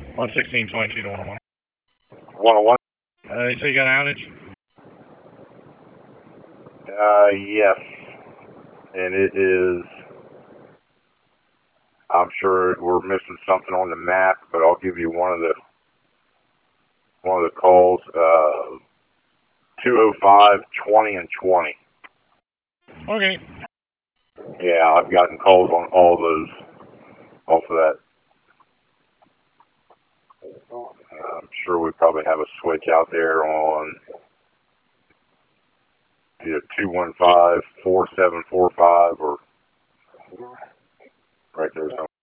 116.22 to 101. 101? So you got an outage? Yes. And it is, I'm sure we're missing something on the map, but I'll give you one of the calls, 205, 20, and 20. Okay. Yeah, I've gotten calls on all those off of that. I'm sure we probably have a switch out there on either 215, 4745, or right there somewhere.